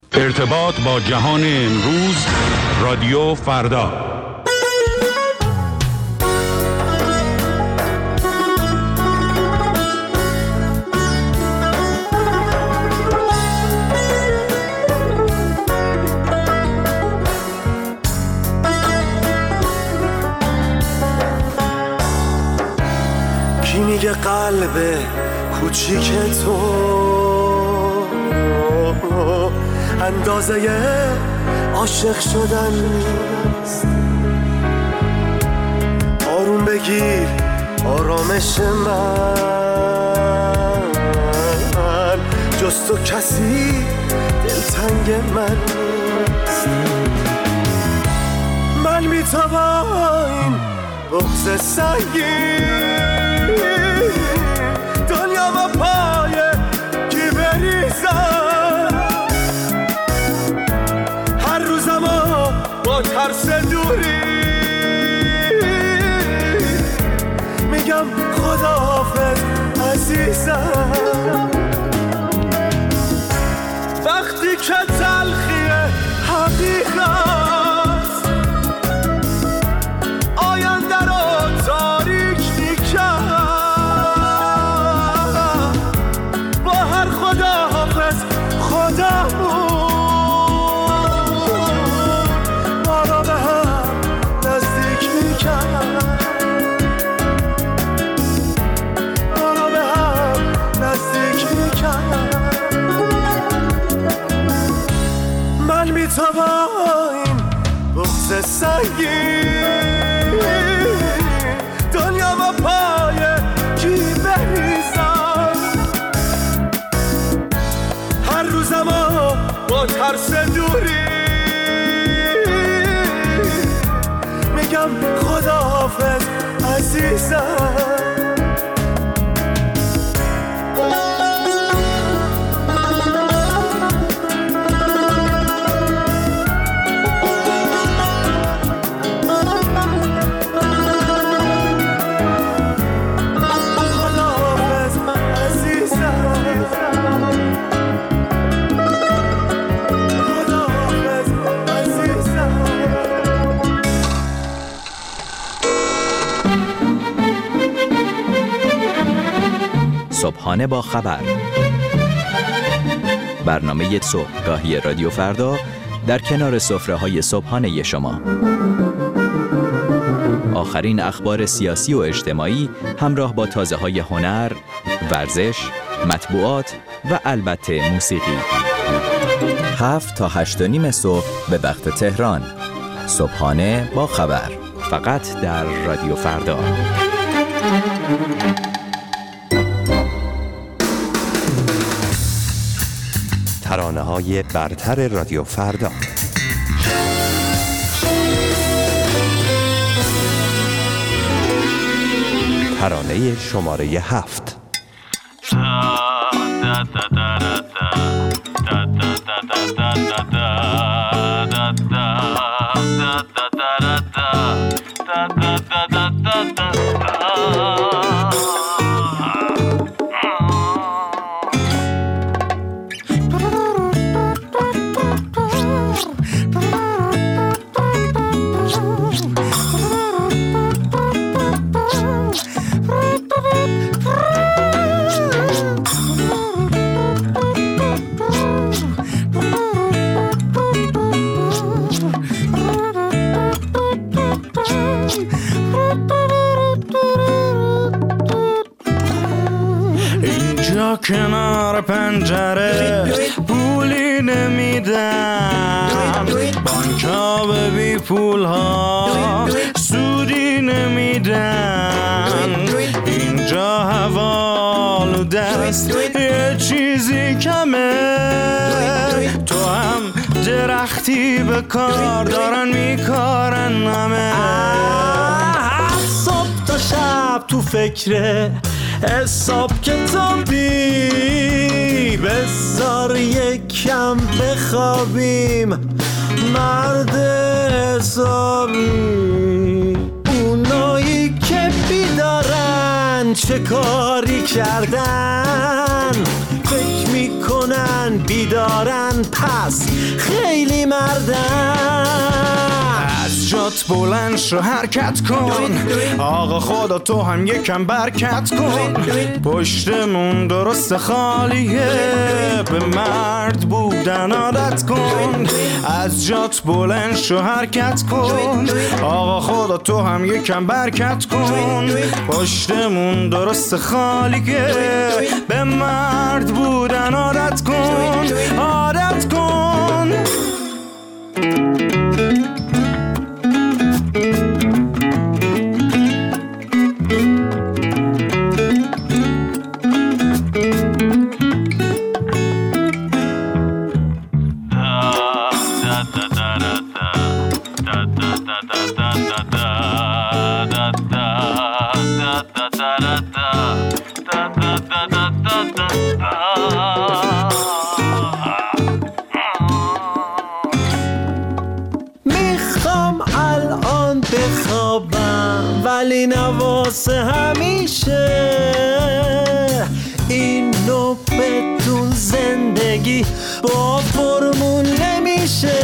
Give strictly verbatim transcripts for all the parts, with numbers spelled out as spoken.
ارتباط با جهان امروز، رادیو فردا. کی میگه قلب کوچیک تو اندازه عاشق شدن نیست؟ آروم بگیر آرامش من، جز تو کسی دلتنگ من نیست. من میتوان این بغض سنگین دنیا با پای کی بریزم، هر روزم با ترس دوری میگم خداحافظ عزیزم. وقتی که تلخی حقیقت آینده رو تاریک میکرد، با هر خداحافظ خدامون ما را به هم نزدیک میکرد، ما را به هم نزدیک میکرد. من میتوان این بغض سنگین دنیا با پای کی بریزم، هر روزم با ترس دوری میگم خداحافظ عزیزم. صبحانه با خبر، برنامه صبحگاهی رادیو فردا در کنار سفره‌های صبحانه شما. آخرین اخبار سیاسی و اجتماعی همراه با تازه‌های هنر، ورزش، مطبوعات و البته موسیقی. هفت تا هشت و نیم صبح به وقت تهران. صبحانه با خبر، فقط در رادیو فردا. ترانه‌های برتر رادیو فردا. ترانه شماره هفت. کنار پنجره پولی نمیدن، بانکا به بی پول ها سودی نمیدن، اینجا هوا آلوده است یه چیزی کمه، تو هم درختی به کار دارن میکارن همه. صبح تا شب تو فکره حساب کتابی، بذار یکم بخوابیم مرد حسابی. اونایی که بیدارن چه کاری کردن، فکر میکنن بیدارن پس خیلی مردن. از جات بلند شو حرکت کن، آقا خدا تو هم یکم برکت کن. پشتمون درست خالیه، به مرد بودن عادت کن. از جات بلند شو حرکت کن، آقا خدا تو هم یکم برکت کن. پشتمون درست خالیه، به مرد بودن عادت کن، عادت کن. میخوام الان بخوابم ولی نواسه همیشه، اینو بدون زندگی با فرمون نمیشه.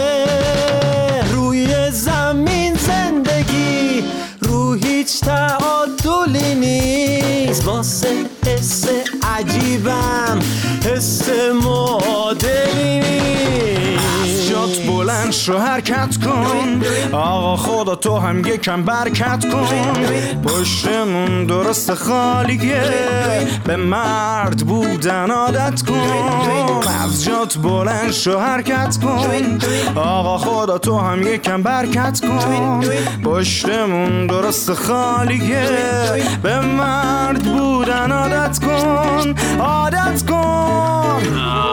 روی زمین زندگی رو هیچ تعادلی نیست، واسه حس عجیبم حس معادلی نیست. از جات بلند شو حرکت کن، آقا خدا تو هم یکم برکت کن. پشتمون درست خالیه، به مرد بودن عادت کن. از جات بلند شو حرکت کن، آقا خدا تو هم یکم برکت کن. پشتمون درست خالیه، به مرد بودن عادت کن، عادت کن.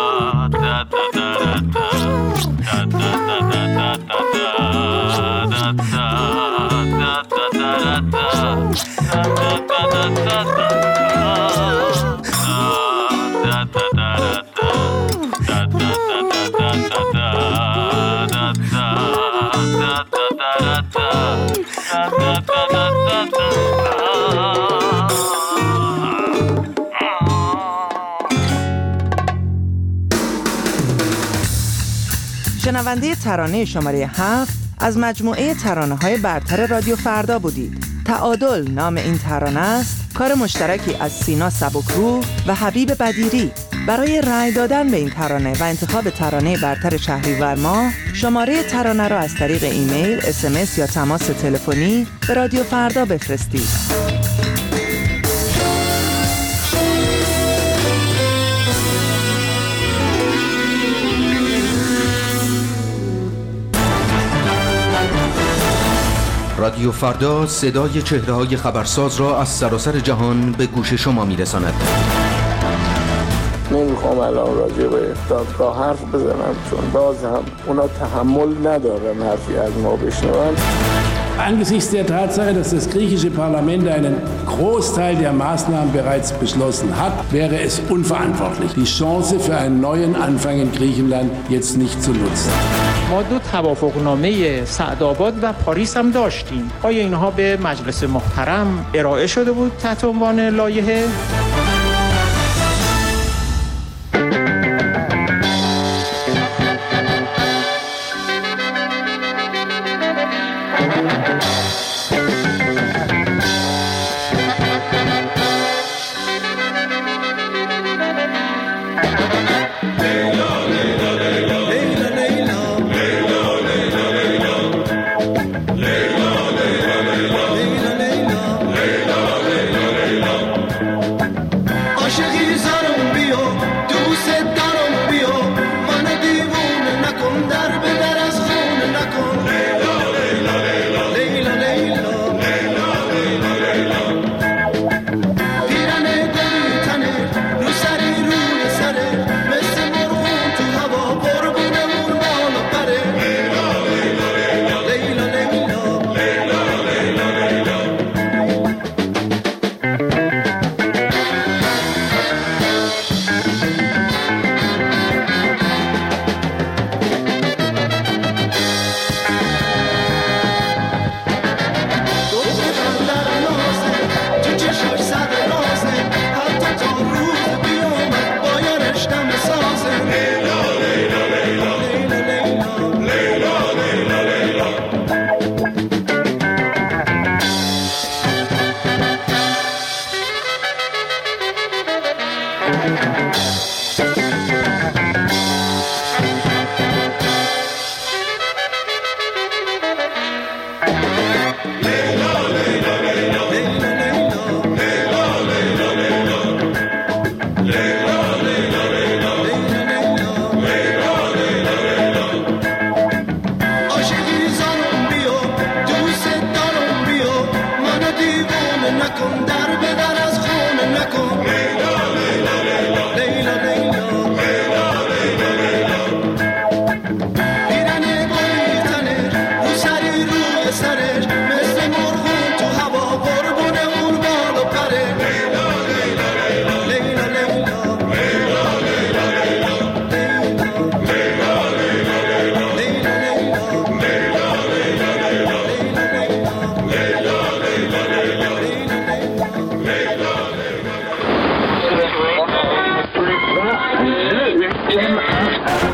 شنونده ترانه شماره هفت از مجموعه ترانه‌های برتر رادیو فردا بودید. تعادل نام این ترانه است، کار مشترکی از سینا سبکرو و حبیب بدیری. برای رأی دادن به این ترانه و انتخاب ترانه برتر شهریور ماه، شماره ترانه را از طریق ایمیل، اس ام اس یا تماس تلفنی به رادیو فردا بفرستید. رادیو فردا صدای چهره‌های خبرساز را از سراسر جهان به گوش شما می‌رساند. نمیخوام الان راجع به دادگاه حرف بزنم، چون باز هم اونا تحمل ندارن حرفی از ما بشنون. Angesichts der Tatsache, dass das griechische Parlament einen Großteil der Maßnahmen bereits beschlossen hat, wäre es unverantwortlich, die Chance für einen neuen Anfang in Griechenland jetzt nicht zu nutzen. ما دو توافقنامه سعدآباد و پاریس هم داشتیم. آیا اینها به مجلس محترم ارائه شده بود تحت عنوان لایحه؟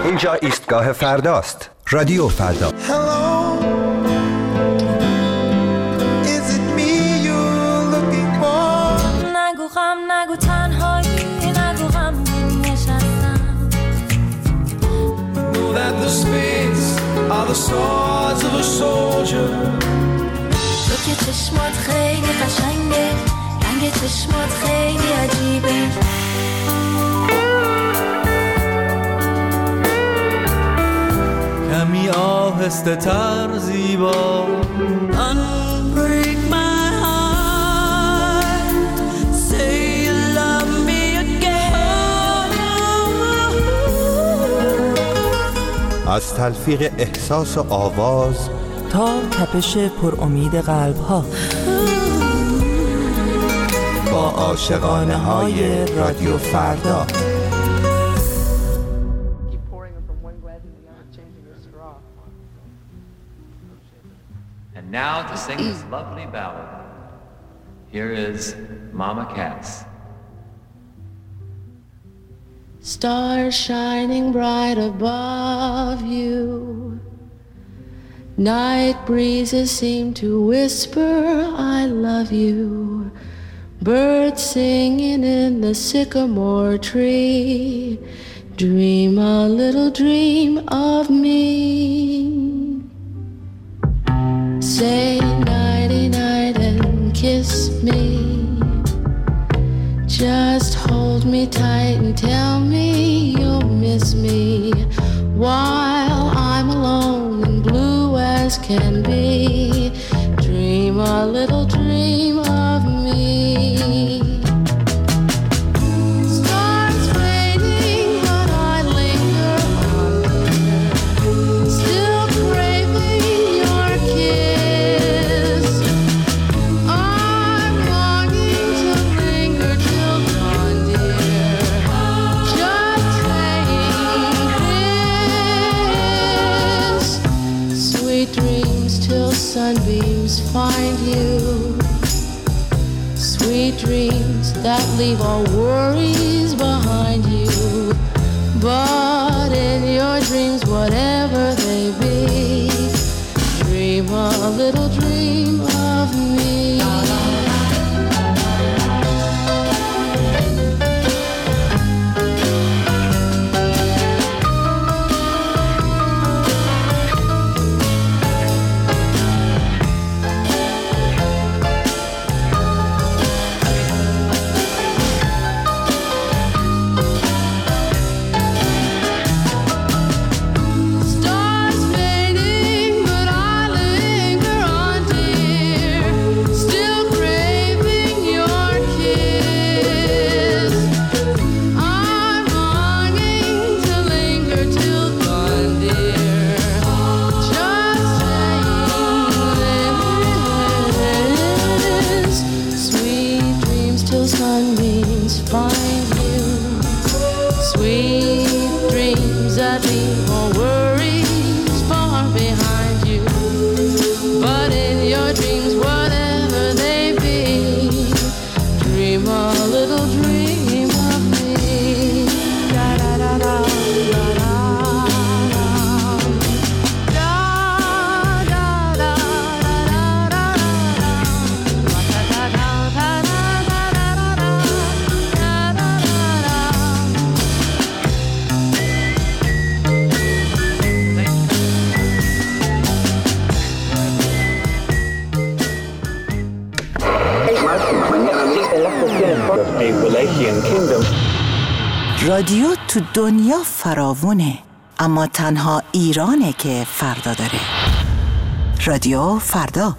اینجا ایستگاه فرداست. رادیو فردا. نگو غم نگو تنهایی نگو غم نشستم. Know that the spades are the swords of a soldier. تو که چشمات خیلی قشنگه، رنگ چشمات خیلی عجیبه. کمی آهسته تر زیبا. Unbreak my heart, say you love me again. از تلفیق احساس و آواز تا تپش پر امید قلب ها، با عاشقانه های رادیو فردا. And now to sing this lovely ballad, here is Mama Cass. Stars shining bright above you, night breezes seem to whisper I love you, birds singing in the sycamore tree, dream a little dream of me. Say nighty-night and kiss me. Just hold me tight and tell me you'll miss me while I'm alone and blue as can be. Dream a little dream of me. Stars fading, but I linger on there, still craving your kiss. I'm longing to linger till dawn, dear, just saying this. Sweet dreams till sunbeams find you, sweet dreams that leave all worries behind you. But in your dreams, whatever they be, dream a little dream of me. Stars fading, but I linger on, dear, still craving your kiss. I'm longing to linger till dawn, dear, just saying this. Sweet dreams till sunbeams find you, sweet dreams that leave all worries far behind you. But in your dreams, whatever they be, dream a little dream of me. Da da da da da da da da da da da رادیو تو دنیا فراوونه، اما تنها ایرانه که فردا داره. رادیو فردا.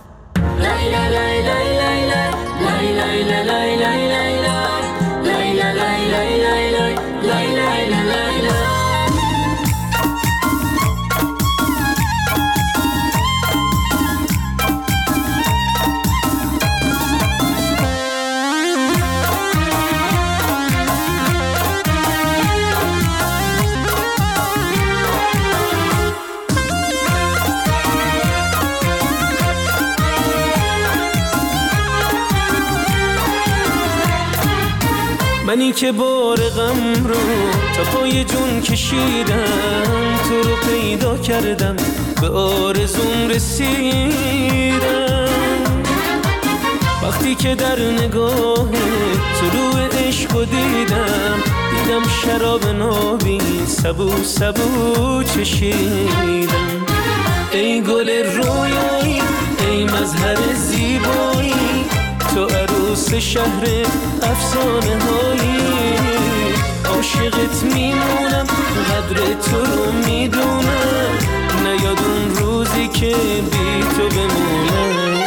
منی که بار غم رو تا پای جون کشیدم، تو رو پیدا کردم به آرزوم رسیدم. وقتی که در نگاه طلوع عشق دیدم، دیدم شراب نابی سبو سبو چشیدم. ای گل رویایی، ای مظهر زیبایی، تو عروس شهر افسانه هایی. عاشقت میمونم، قدر تو رو میدونم، نیاد اون روزی که بی تو بمونم.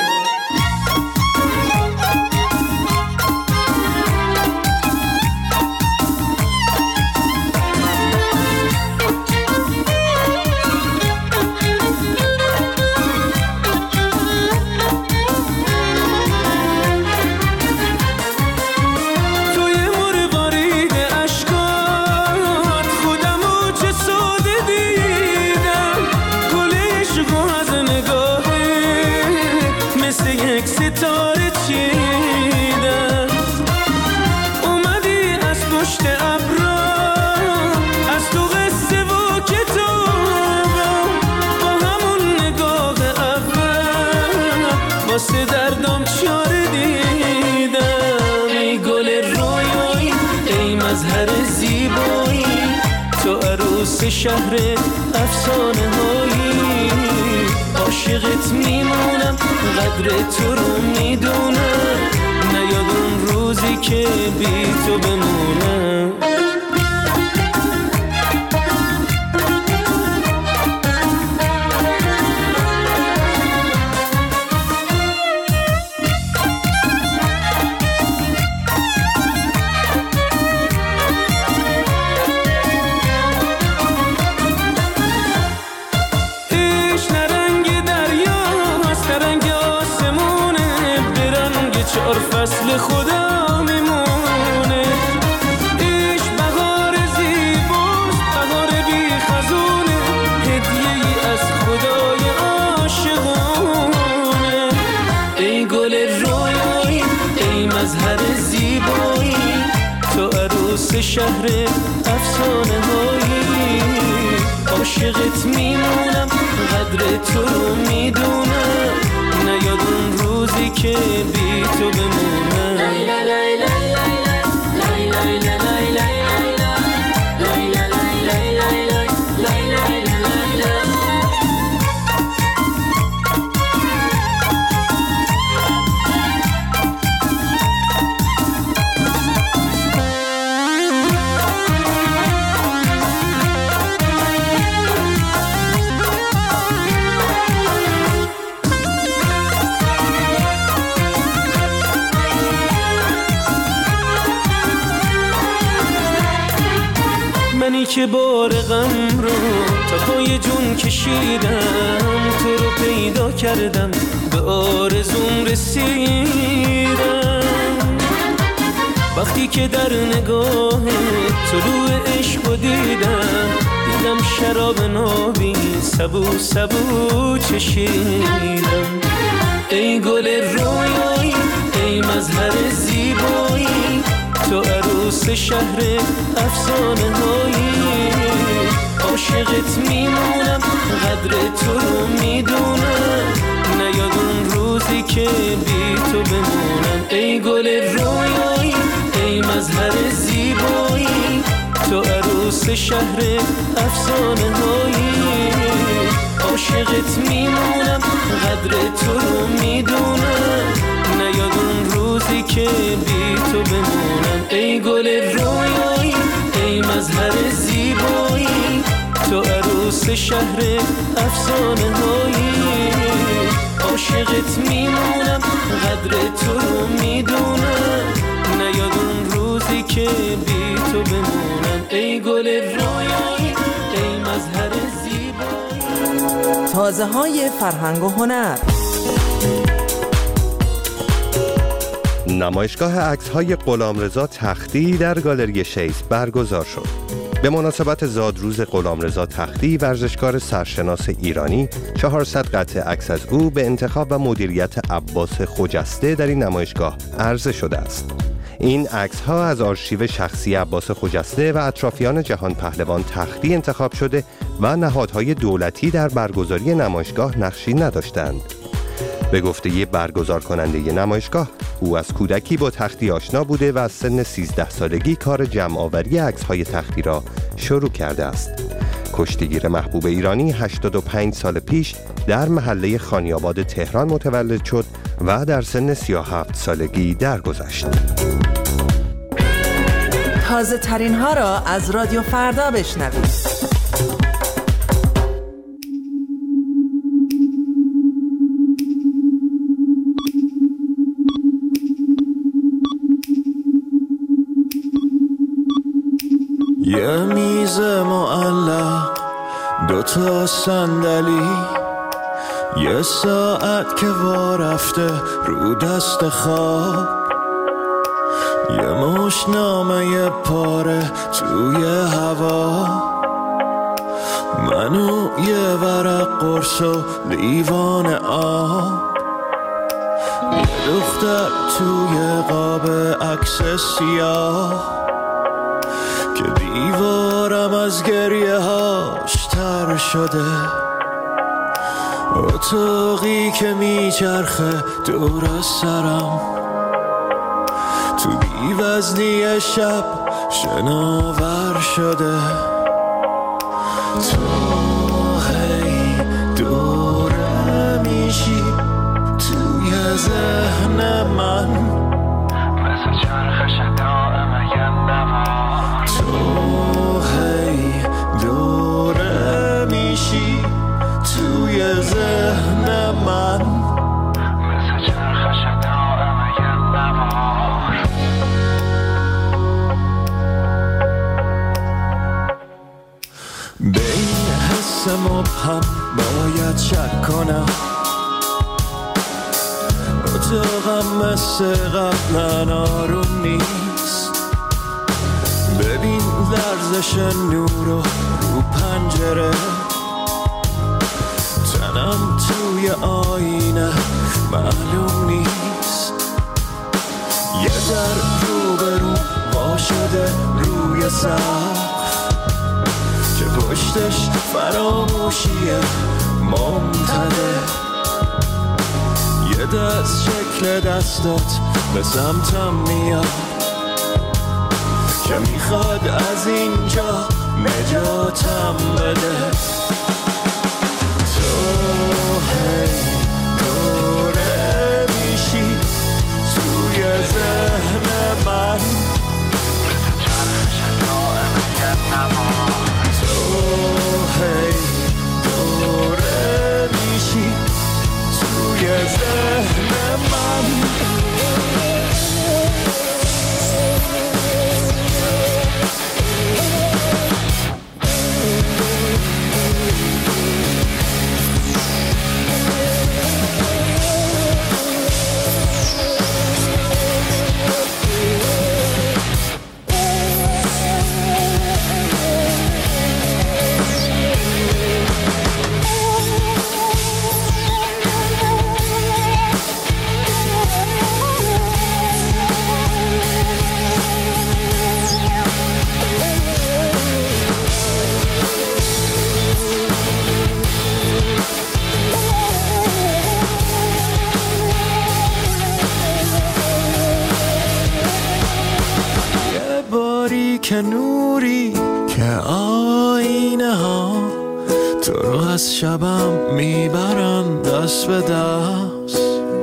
شهر افسانه هایی. عاشقت میمونم، قدر تو رو میدونم، نیاد اون روزی که بی تو بمونم. فصل خدا میمونه، ایش بهار زیباست، بهار بی خزونه، هدیه ای از خدای عاشقونه. ای گل رویایی، ای مظهر زیبایی، تو عروس شهر افسانه هایی. عاشقت میمونم، قدر تو رو میدونم، نیاد اون روزی که بی تو بمونم. لای لای لای لای لای لای لای لای لای لای لای لای لای لای لای. منی که بار غم رو تا پای جون کشیدم، تو رو پیدا کردم به آرزوم رسیدم. وقتی که در نگاه طلوع عشق دیدم، دیدم شراب نابی سبو سبو چشیدم. ای گل رویایی، ای مظهر زیبایی، تو عروس شهر افسانه هایی. عاشقت میمونم، قدر تو رو میدونم، نیاد اون روزی که بی تو بمونم. ای گل رویایی، ای مظهر زیبایی، تو عروس شهر افسانه هایی. عاشقت میمونم، قدر تو رو میدونم، نیاد اون روزی که بی تو بمونم. ای گل رویایی، ای مظهر زیبایی، تو عروس شهر افسانه هایی. عاشقت میمونم، قدر تو رو میدونم، نیاد اون روزی که بی تو بمونم. ای گل رویایی، ای مظهر زیبایی. تازه های فرهنگ و هنر. نمایشگاه عکس‌های غلامرضا تختی در گالری شیس برگزار شد. به مناسبت زادروز غلامرضا تختی، ورزشکار سرشناس ایرانی، چهارصد قطعه عکس از او به انتخاب و مدیریت عباس خجسته در این نمایشگاه عرضه شده است. این عکس ها از آرشیو شخصی عباس خجسته و اطرافیان جهان پهلوان تختی انتخاب شده و نهادهای دولتی در برگزاری نمایشگاه نقشی نداشتند. به گفته برگزار کننده نمایشگاه، او از کودکی با تختی آشنا بوده و از سن سیزده سالگی کار جمع آوری عکس‌های تختی را شروع کرده است. کشتیگیر محبوب ایرانی هشتاد و پنج سال پیش در محله خانیاباد تهران متولد شد و در سن سی و هفت سالگی درگذشت. تازه ترین ها را از رادیو فردا بشنوید. یه میز معلق، دوتا صندلی، یه ساعت که وا رفته رو دست خواب، یه مش نامه پاره توی هوا، منو یه ورق قرص و لیوان آب، یه دختر توی قاب عکس سیاه که دیوارم از گریه هاش تر شده، اتاقی که میچرخه دور سرم، تو بی‌وزنی شب شناور شده، تو هی دوره میشی توی ذهن من، مثل چرخش دائم یه نوا، تو هی دوره میشی توی ذهن من، مثل چرخش دائم یه نوار. به این حس مبهم باید شک کنم، اتاقم مثل قبلا آروم نیست، ببین لرزش نور رو رو پنجره، تنم توی آینه معلوم نیست، یه در رو به رو وا شده روی سقف که پشتش فراموشیه ممتده، یه دست شکل دستات به سمتم میاد که میخواد از اینجا نجاتم بده، تو هی دوره میشی توی ذهن من، مثل چرخش دائم یه نوا، تو هی دوره میشی توی ذهن من. که نوری که آینه ها تو رو از شبم میبرن دست به دست،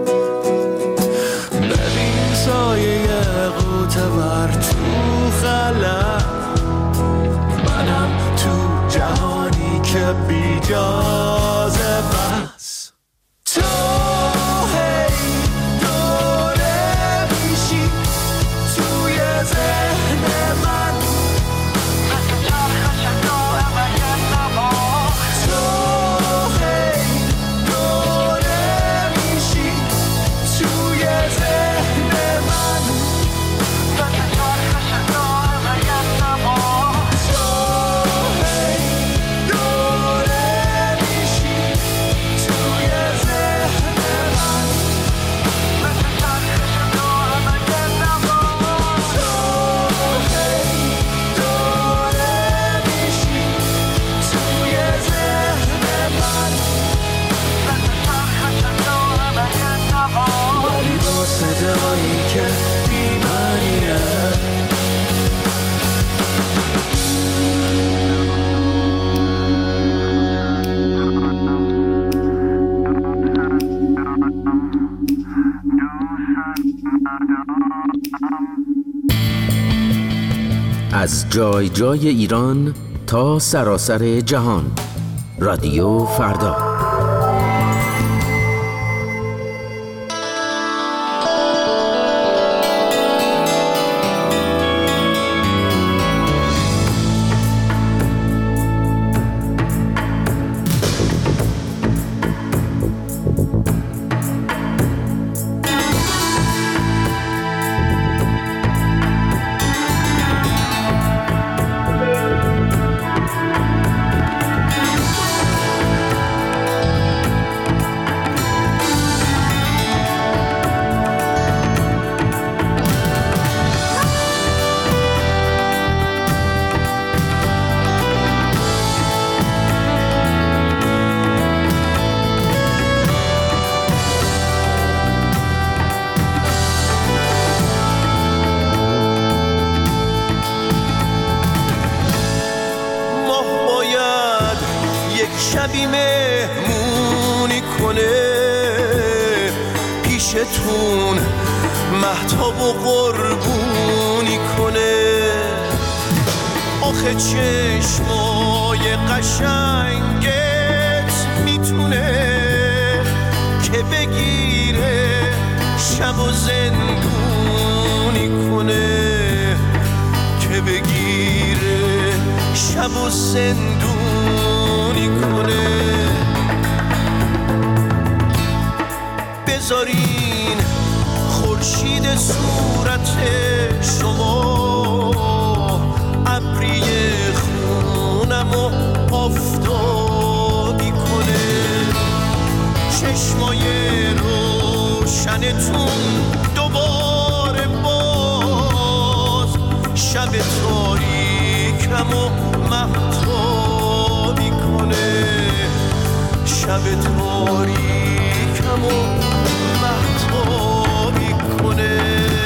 ببین سایه قوتور تو خلا، منم تو جهانی که بی جازه بس، تو هی دوره میشی توی ذهن من، مثل چرخش دائم یه نوا، تو هی دوره میشی توی ذهن من، مثل چرخش دائم یه نوا، تو هی دوره میشی توی از جای جای ایران تا سراسر جهان. رادیو فردا. شبی مهمونی کنه پیشتون، مهتاب و قربونی کنه. آخه چشمای قشنگت میتونه که بگیره شب و زندونی کنه، که بگیره شب و زندونی کنه. بذارین خورشید صورت شما ابری خونم و آفتابی کنه. چشمای روشنتون دوباره باز شب تاریکم و مهتابی کنه. شب تاریکم و مهتابی کنه.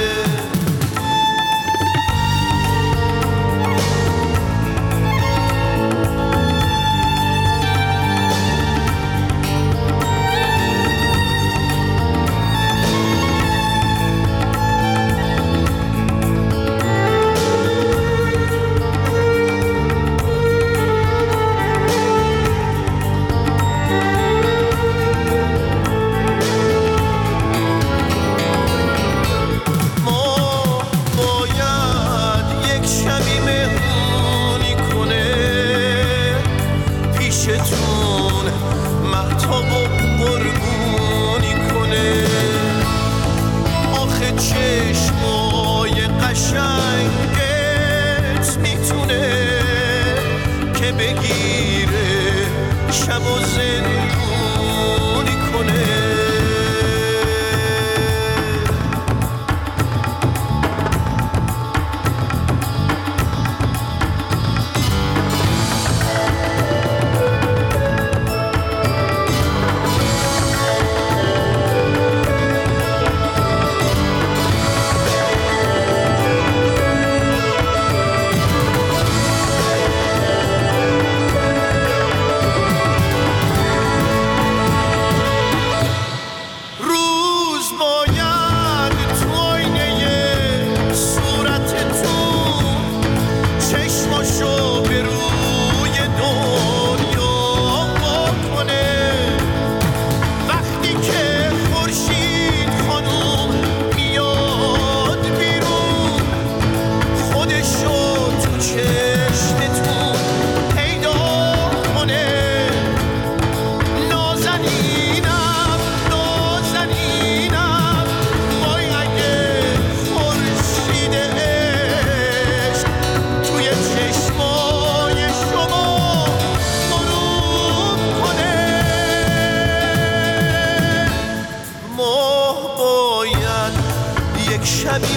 شبی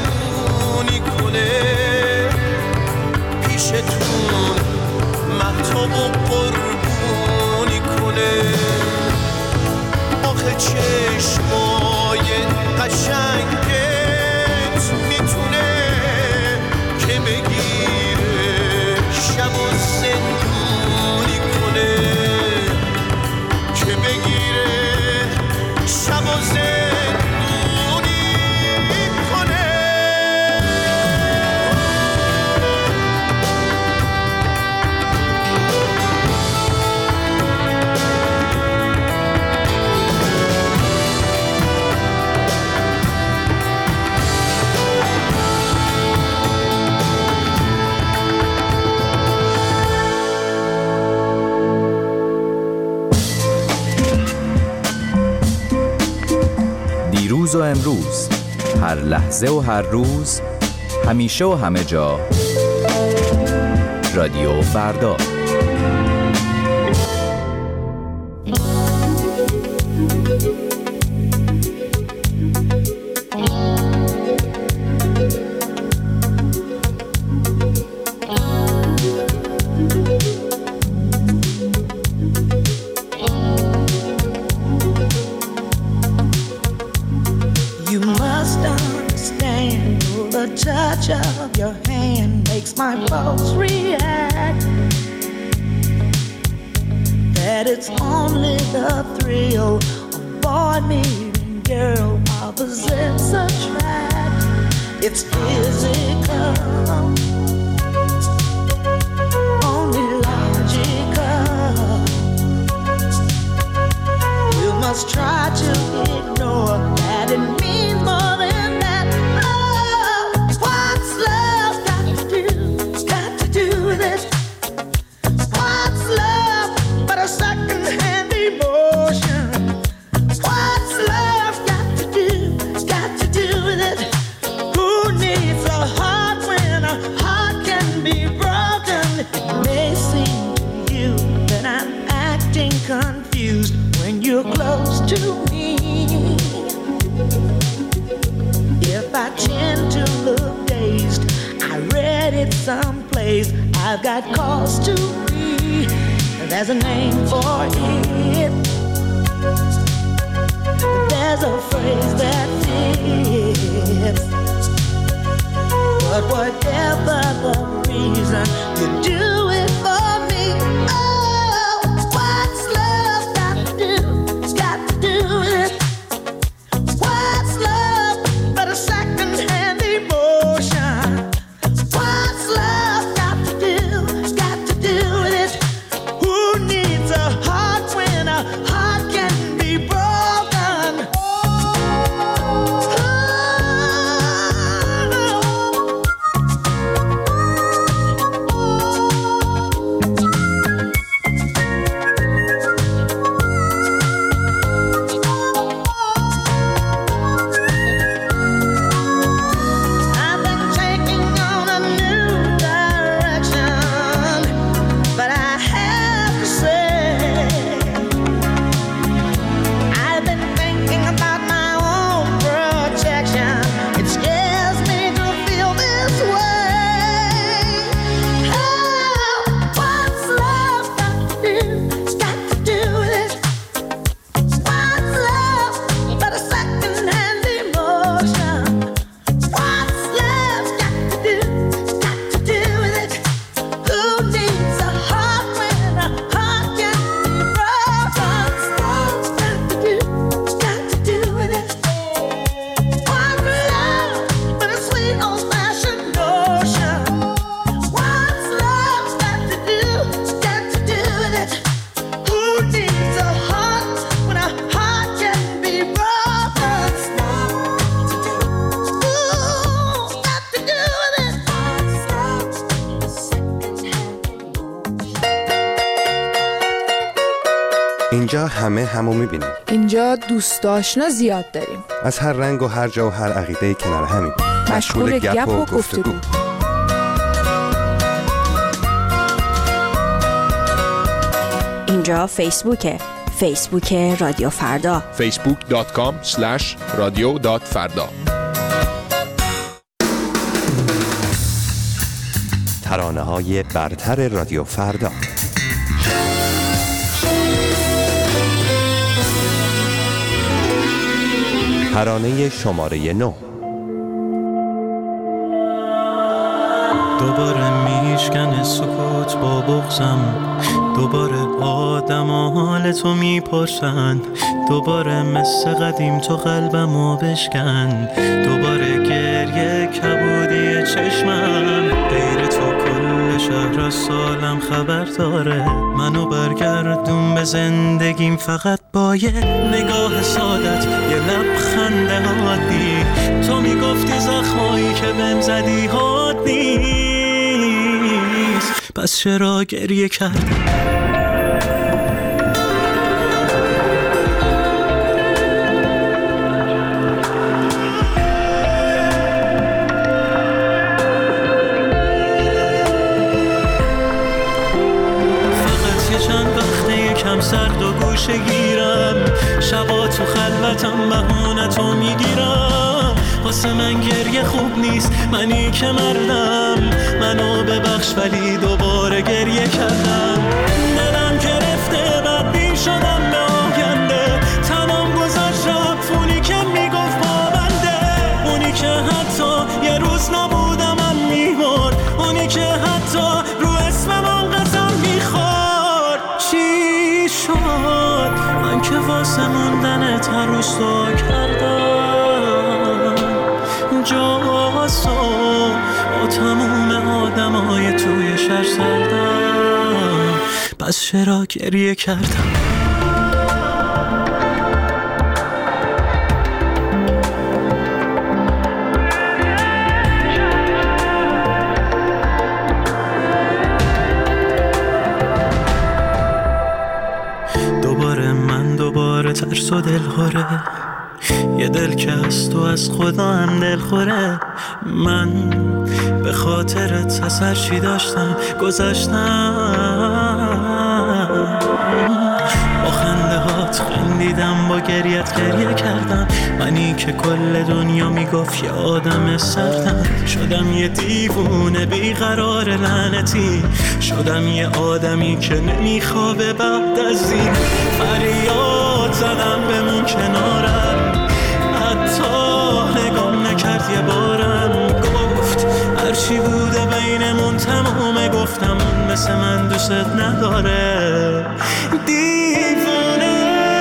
مهمونی کنه پیشتون، مهتاب و قربونی کنه. آخه چشمای قشنگت میتونه که بگیره شب و زندونی کنه، که بگیره شب و زندونی. و امروز، هر لحظه و هر روز، همیشه و همه جا. رادیو فردا. Touch of your hand makes my pulse react. That it's only the thrill of boy meeting girl opposites attract. It's physical, only logical. You must try to ignore that it means more than that. Confused when you're close to me. If I tend to look dazed, I read it someplace. I've got cause to be. There's a name for it. There's a phrase that fits. But whatever the reason, you do it for me. اینجا همه همو میبینیم. اینجا دوست آشنا زیاد داریم. از هر رنگ و هر جا و هر عقیده کنار همیم. مشغول گپ و گفتگو. اینجا فیسبوکه. فیسبوک رادیو فردا. فیسبوک دات کام اسلش رادیو دات فردا. ترانه‌های برتر رادیو فردا. ترانه شماره نو. دوباره میشکنه سکوت با بغضم، دوباره آدم و حال تو میپرسن، دوباره مثل قدیم تو قلبمو بشکن، دوباره گریه کبودی چشمم، غیر تو کل شهر از سالم خبر داره، منو برگردون به زندگیم فقط با یه نگاه سادت، یه لبخند عادی، تو میگفتی زخمایی که بهم زدی حاد نیست، پس چرا گریه کردی؟ یکم سرد و گوشه گیرم، شبا تو خلوتم بهونتو میگیرم. واسه من گریه خوب نیست، منی که مردم، منو ببخش ولی دوباره گریه کردم. دلم گرفته بدبین شدم به آینده، تنم گذاشت رفت اونی که میگفت پابنده، اونی که حتی یه روز نبودم من میمرد، اونی که حتی رو اسمم قسم میخورد. چی شد من که واسه موندنت هر روز تو کردم جاسو با تموم آدمای توی شهر سردم، پس چرا گریه کردم؟ دوباره من دوباره ترس و دلخوره، یه دل که از تو از خدا هم دل خوره. من به خاطرت از هر چی داشتم گذاشتم، با خنده هات خندیدم، با گریت گریه کردم. منی که کل دنیا میگفت یه آدم سردم، شدم یه دیوونه بیقرار لعنتی، شدم یه آدمی که نمیخوابه بعد از این. فریاد زدم بمون کنارم، حتی نگام نکرد یه بارم، گفت هرچی بوده بینمون تمومه، گفتم اون مثل من دوست نداره. دیوونه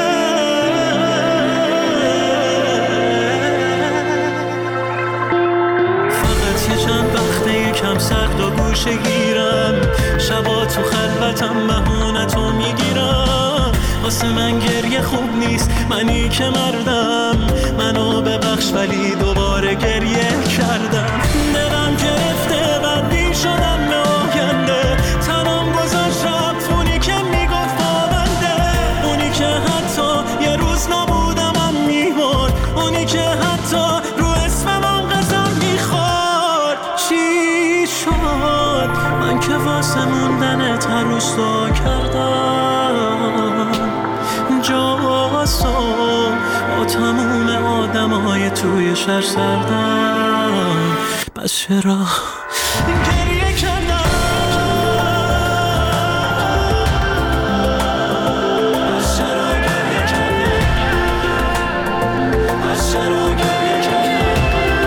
فقط یه چند وقته یکم سرد و گوشه گیرم، شبا تو خلوتم بهونتو میگیرم. واسه من گریه خوب نیست، منی که مردم، منو ببخش ولی دوباره گریه کردم. دلم گرفته بدبین شدم به آینده، تنم گذاشت رفت اونی که میگفت پابنده، اونی که حتی یه روز نبودم من میمرد، اونی که حتی رو اسمم قسم میخورد. چی شد من که واسه موندنت هر روز تو کردم جاسو با تموم آدمای توی شهر سردم، پس چرا گریه کردم؟ پس چرا گریه کردم؟ پس چرا گریه کردم؟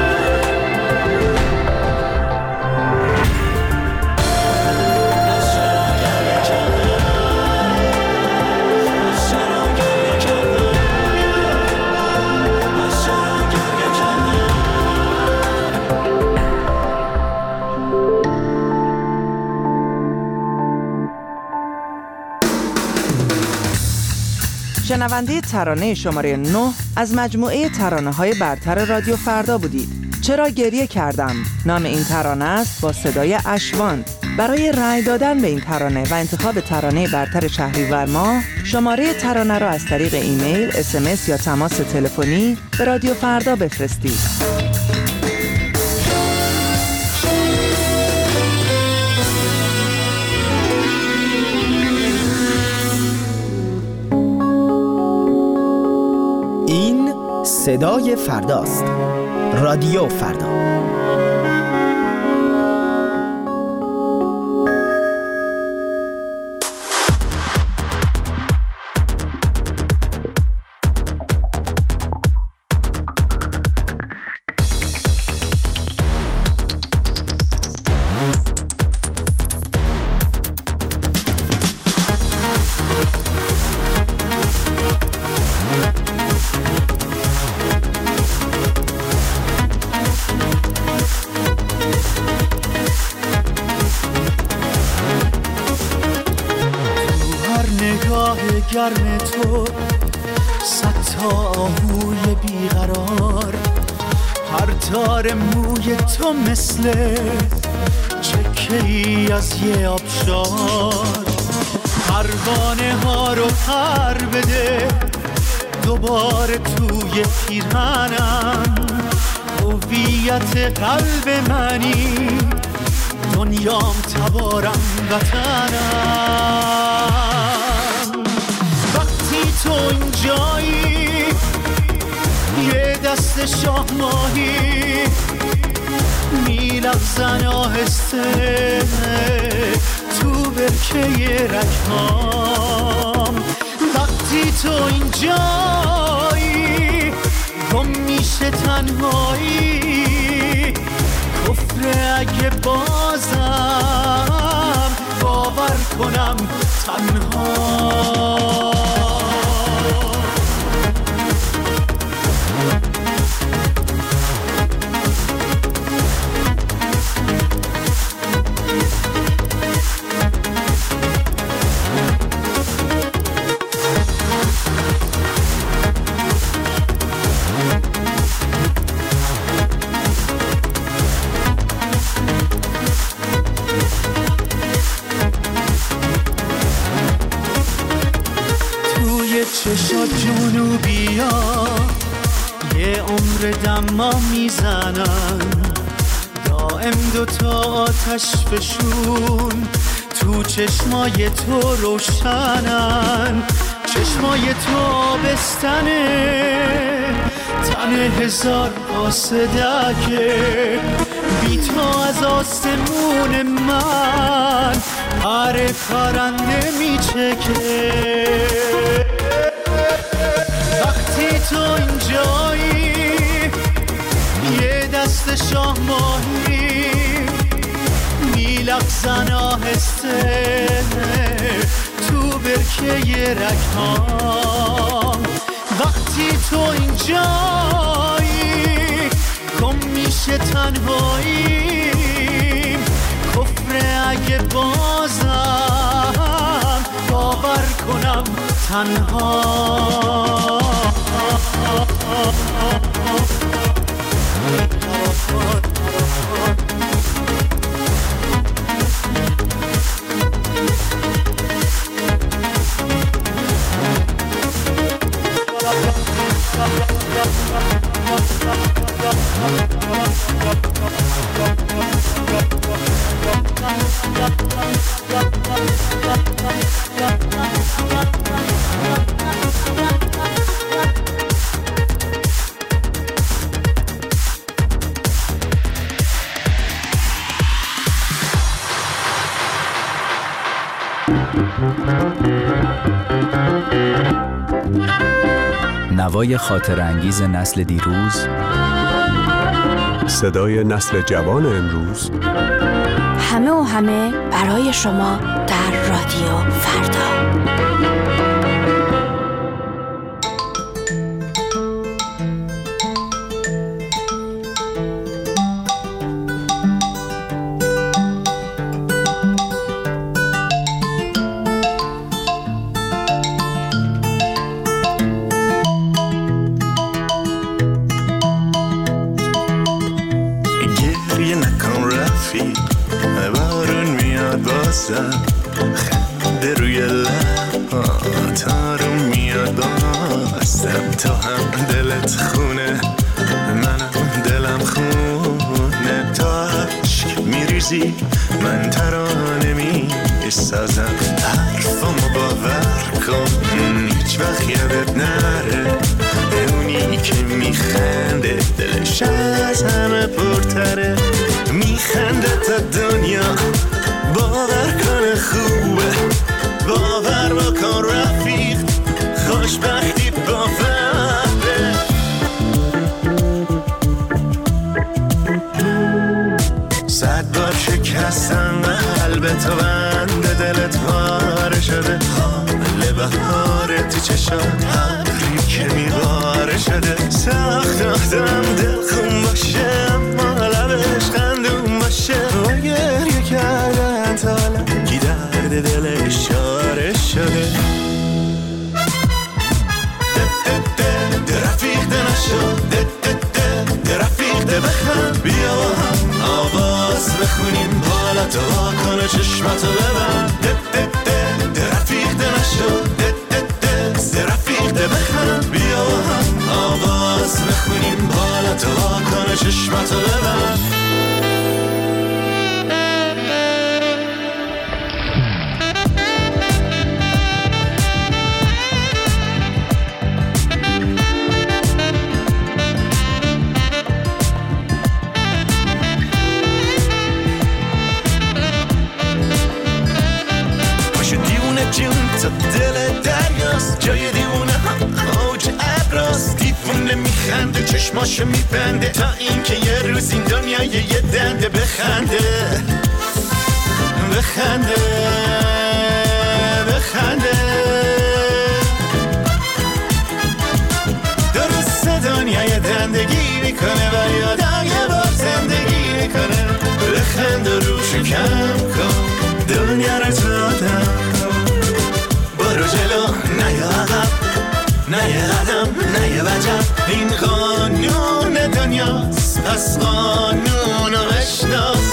شنونده ترانه شماره نه از مجموعه ترانه های برتر رادیو فردا بودید. چرا گریه کردم نام این ترانه است با صدای اشوان. برای رأی دادن به این ترانه و انتخاب ترانه برتر شهریور ماه، شماره ترانه را از طریق ایمیل، اس ام اس یا تماس تلفنی به رادیو فردا بفرستید. صدای فرداست. رادیو فردا. گرم تو صد تا آهوی بیقرار، هر تار موی تو مثل چکه‌ای از یه آبشار. پروانه ها رو پر بده دوباره توی پیرهنم، هویت قلب منی دنیام تبارم وطنم. شاه ماهی میلغزن آهسته تو برکه رگهام. وقتی تو اینجایی گم میشه تنهایی، کفر اگه بازم باور کنم تنها. چشات جنوبیا یه عمر دما میزنن، دائم دوتا آتش فشون تو چشمای تو روشنن. چشمای تو آبستنه، تن هزار قاصدکه، بی تو از آسمون من هر پرنده میچکه. وقتی تو اینجایی یه دست شاه ماهی میلغزن آهسته تو برکه رگهام. وقتی تو اینجایی گم میشه تنهایی، کفر اگه بازم باور کنم تنها. نوای خاطر انگیز نسل دیروز، صدای نسل جوان امروز، همه و همه برای شما در رادیو فردا. خنده روی لبات آروم میاد بازم. تو هم دلت خونه منم دلم خونه، تا عشق میریزی من ترانه میسازم. حرفامو باور کن هیچ وقت یادت نره، اونی که میخنده دلش از همه پرتره. میخنده تا دنیا باور کنه خوبه، باور بکن رفیق خوشبختی باوره. صد بار شکستم قلب تو، بند دلت پاره شده. حال بهاره تو چشات ابری که میباره شده. سخت آدم دل خون باشه اما لبش خندون باشه. و گریه کردن تا لنگی درد دلش شاره شده. رفیق ده نشو ده ده ده ده رفیق ده بخند، بیا با هم آواز بخونیم بالا تو واکنه چشماتو ببند. ده ده ده ده رفیق ده نشو ده ده ده ده رفیق ده بخند، بیا با هم آواز بخونیم بالا تو واکنه چشماتو ببند. میخنده چشماشو میبنده تا اینکه یه روز این دنیا یه دنده بخنده بخنده بخنده درست دنیا یه دندگی میکنه ولی آدم یه بار زندگی میکنه بخنده روشو کم کن دنیا رو تو آدم برو جلو نه یه عقب نه یه قدم نه یه وجب این قانون دنیاست پس قانون رو بشناس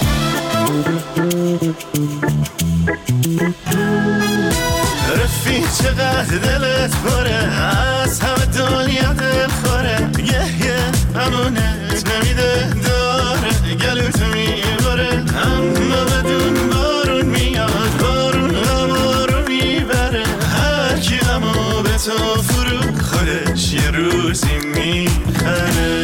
رفیق چقدر دلت پره از همه دنیا دل خوره یه یه همونت نمیده داره گلوت میباره اما بدون بارون میاد بارون همو رو میبره هر کی همو به تو فرو خودش یه روزی میخره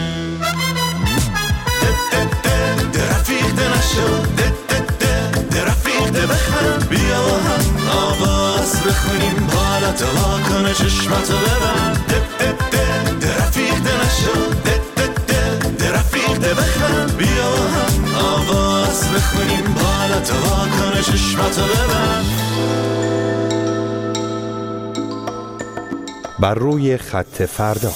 رفیق ده نشو رفیق ده بخم بیا و هم آواز بخونیم بالا تو واکنه چشماتو ببند رفیق ده نشو رفیق ده بخم بیا و هم آواز بخونیم بالا تو واکنه چشماتو ببند بر روی خط فردا.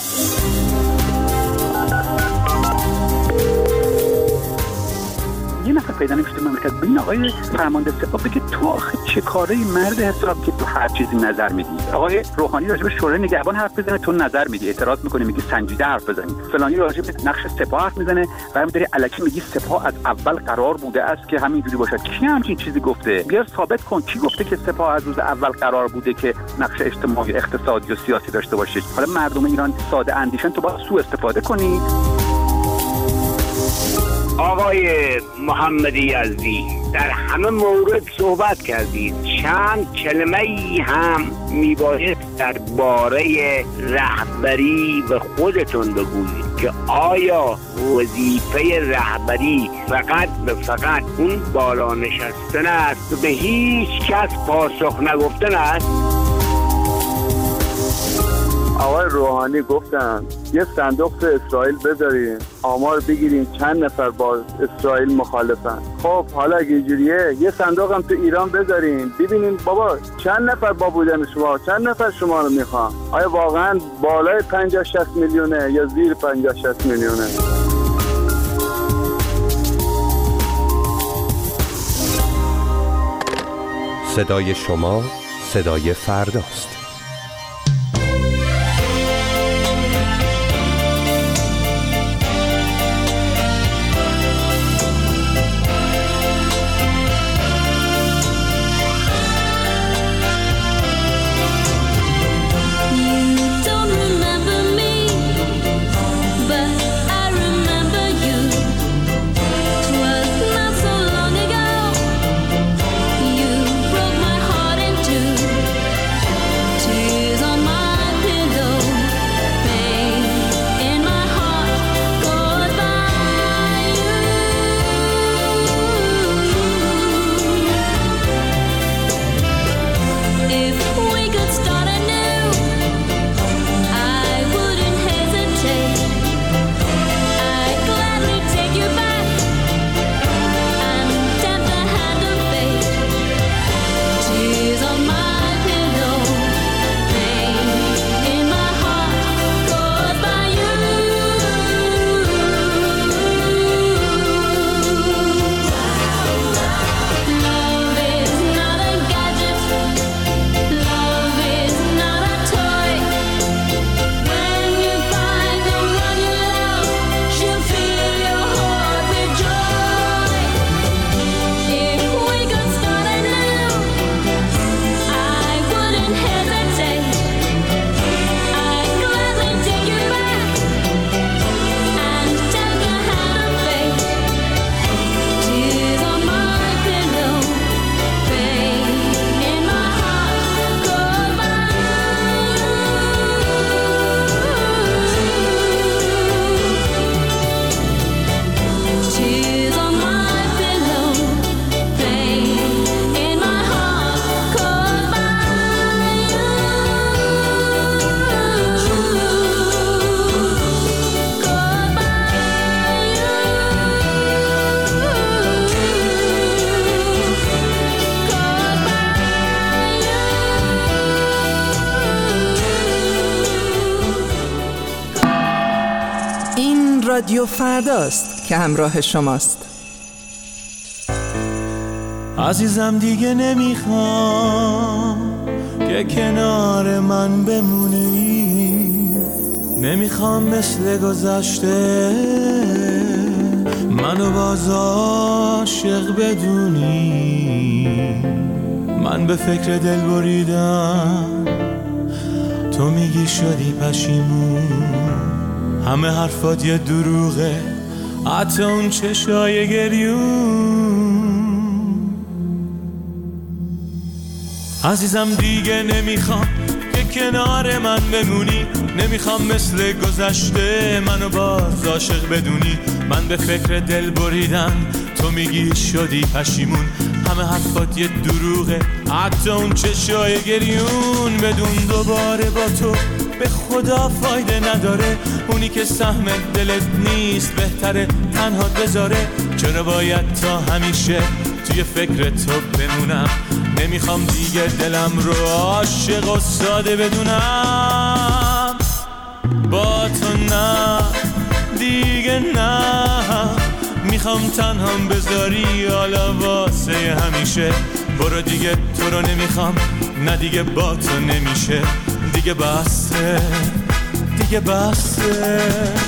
یه نفر پیدا نمیشه مملکت به این آقای فرمانده سپاه بگه تو آخه چه کاره مرد حساب که تو هر چیزی نظر میدی. آقای روحانی راجع به شورای نگهبان حرف بزنه تو نظر میدی، اعتراض میکنه میگی سنجیده حرف بزنی. فلانی راجع به نقش سپاه حرف میزنه برام داری الکی میگی سپاه از اول قرار بوده است که همینجوری باشه. کی همچین چیزی گفته؟ بیا ثابت کن کی گفته که سپاه از روز اول قرار بوده که نقش اجتماعی، اقتصادی و سیاسی داشته باشه. حالا مردم ایران ساده اندیشن تو باید سوء استفاده کنی. آقای محمدی یزدی در همه مورد صحبت کردید، چند کلمه ای هم میباید درباره رهبری به خودتون بگویید که آیا وظیفه رهبری فقط به فقط اون بالا نشستن است و به هیچ کس پاسخ نگفتن است؟ آقای روحانی گفتن یه صندوق تو اسرائیل بذارین آمار بگیرین چند نفر با اسرائیل مخالفن. خب حالا اگه اینجوریه یه صندوق هم تو ایران بذارین ببینین بابا چند نفر با بودن شما، چند نفر شما رو میخوان. آیا واقعا بالای پنجاه شصت میلیونه یا زیر پنجاه شصت میلیونه؟ صدای شما صدای فرداست. رادیو فرداست که همراه شماست. عزیزم دیگه نمیخوام که کنار من بمونی، نمیخوام مثل گذشته منو باز عاشق بدونی. من به فکر دل بریدم، تو میگی شدی پشیمون، همه حرفات یه دروغه، حتی اون چشای گریون. عزیزم دیگه نمیخوام که کنار من بمونی، نمیخوام مثل گذشته منو باز عاشق بدونی. من به فکر دل بریدم، تو میگی شدی پشیمون، همه حرفات یه دروغه، حتی اون چشای گریون. بدون دوباره با تو به خدا فایده نداره، اونی که سهم دلت نیست بهتره تنها بذاره. چرا باید تا همیشه توی فکر تو بمونم؟ نمیخوام دیگه دلم رو عاشق و ساده بدونم. با تو نه دیگه نه، میخوام تنهام بذاری حالا واسه همیشه. برو دیگه تو رو نمیخوام، نه دیگه با تو نمیشه، دیگه بسه دیگه بسه.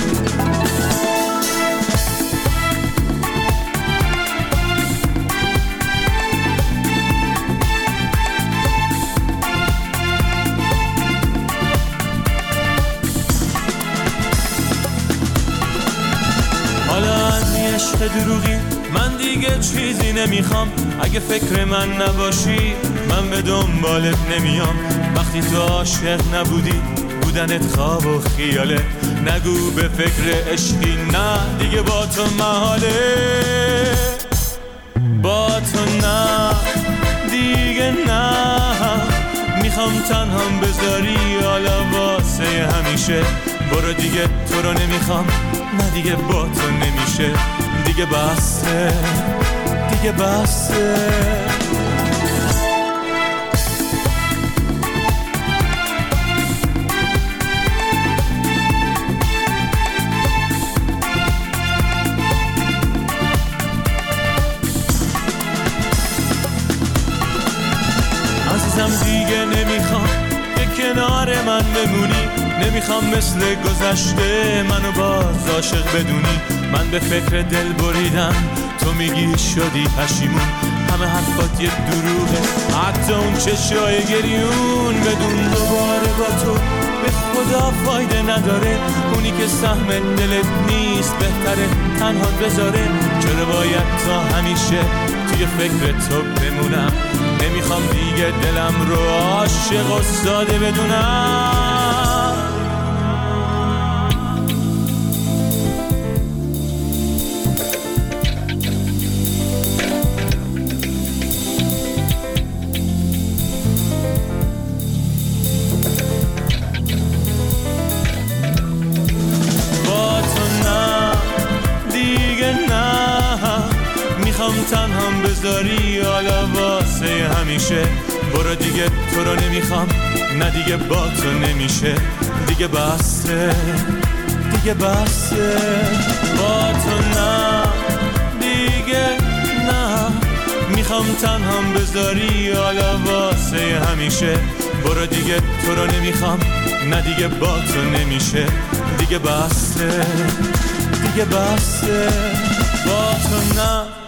دروغی من دیگه چیزی نمیخوام، اگه فکر من نباشی من به دنبالت نمیام. وقتی تو عاشق نبودی بودنت خواب و خیاله، نگو به فکر عشقی، نه دیگه با تو محاله. با تو نه دیگه نه، میخوام تنهام بذاری حالا واسه همیشه. برو دیگه تو رو نمیخوام، نه دیگه با تو نمیشه، دیگه بسه دیگه بسه. عزیزم دیگه نمیخوام که کنار من بمونی، نمیخوام مثل گذشته منو باز عاشق بدونی. من به فکر دل بریدم، تو میگی شدی پشیمون، همه حرفات یه دروغه، حتی اون چشای گریون. بدون دوباره با تو به خدا فایده نداره، اونی که سهم دلت نیست بهتره تنها بذاره. چرا باید تا همیشه توی فکر تو بمونم؟ نمیخوام دیگه دلم رو عاشق و ساده بدونم. تنهام بذاری حالا واسه همیشه. برو دیگه تو رو نمیخوام، نه دیگه با تو نمیشه، دیگه بسه دیگه بسه. با تو نه دیگه نه، میخوام تنهام بذاری حالا واسه همیشه. برو دیگه تو رو نمیخوام، نه دیگه با تو نمیشه، دیگه بسه دیگه بسه. با تو نه